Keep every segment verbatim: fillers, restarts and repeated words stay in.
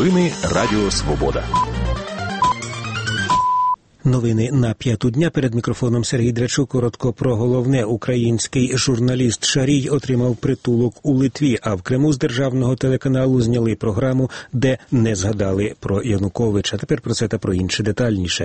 Новини Радіо Свобода. Новини на п'яту дня. Перед мікрофоном Сергій Драчук. Коротко про головне. Український журналіст Шарій отримав притулок у Литві, а в Криму з державного телеканалу зняли програму, де не згадали про Януковича. Тепер про це та про інше детальніше.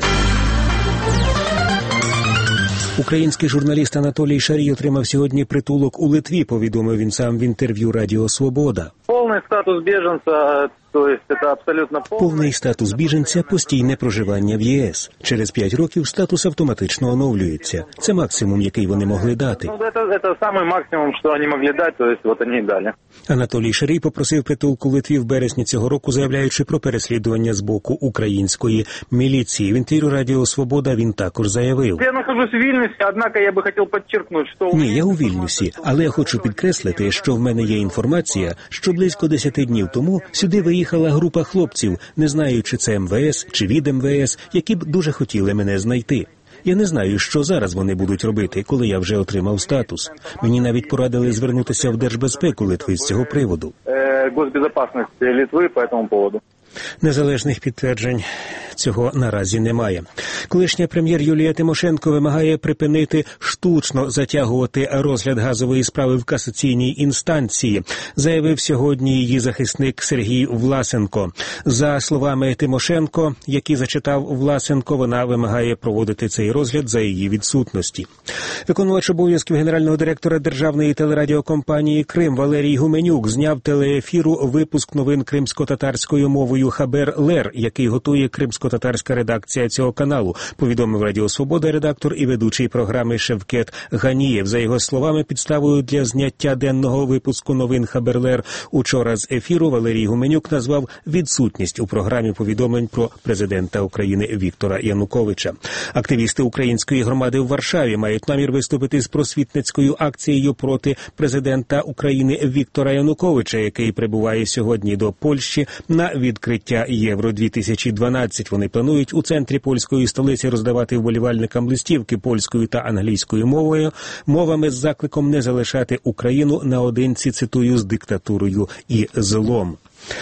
Український журналіст Анатолій Шарій отримав сьогодні притулок у Литві, повідомив він сам в інтерв'ю Радіо Свобода. Повний статус біженця, то есть це абсолютно повний. Повний статус біженця – постійне проживання в ЄС. Через п'ять років статус автоматично оновлюється. Це максимум, який вони могли дати. Ну, це, це самий максимум, що вони могли дати, то есть от вони і дали. Анатолій Шарій попросив притулку в Литві в березні цього року, заявляючи про переслідування з боку української міліції. В інтерв'ю Радіо Свобода він також заявив. Я нахожусь в Вільнюсі, однак я би хотів підчеркнути, що... Ні, я у Вільнюсі, але я хочу підкреслити, що в мене є інформація, що близько десяти днів тому сюди виїхала група хлопців, не знаю, чи це ем ве ес, чи від ем ве ес, які б дуже хотіли мене знайти. Я не знаю, що зараз вони будуть робити, коли я вже отримав статус. Мені навіть порадили звернутися в Держбезпеку Литви з цього приводу. Госбезопасності Литви по цьому поводу. Незалежних підтверджень цього наразі немає. Колишня прем'єр Юлія Тимошенко вимагає припинити штучно затягувати розгляд газової справи в касаційній інстанції, заявив сьогодні її захисник Сергій Власенко. За словами Тимошенко, які зачитав Власенко, вона вимагає проводити цей розгляд за її відсутності. Виконувач обов'язків генерального директора державної телерадіокомпанії «Крим» Валерій Гуменюк зняв телеефіру випуск новин кримсько-татарською мовою «Хабер Лер», який готує кримсько-татарська редакція цього каналу, повідомив Радіо Свобода редактор і ведучий програми Шевкет Ганієв. За його словами, підставою для зняття денного випуску новин «Хабер Лер» учора з ефіру Валерій Гуменюк назвав відсутність у програмі повідомлень про президента України Віктора Януковича. Активісти української громади в Варшаві мають намір виступити з просвітницькою акцією проти президента України Віктора Януковича, який прибуває сьогодні до Польщі на відкриття Євро дві тисячі дванадцять. Вони планують у центрі польської столиці роздавати вболівальникам листівки польською та англійською мовою, мовами з закликом не залишати Україну наодинці, цитую, з диктатурою і злом.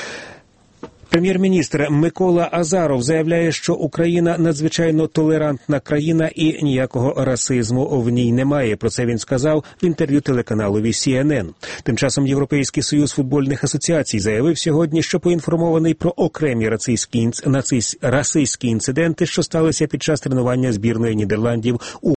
Прем'єр-міністр Микола Азаров заявляє, що Україна надзвичайно толерантна країна і ніякого расизму в ній немає. Про це він сказав в інтерв'ю телеканалові Сі Ен Ен. Тим часом Європейський союз футбольних асоціацій заявив сьогодні, що поінформований про окремі расистські, расистські інциденти, що сталися під час тренування збірної Нідерландів у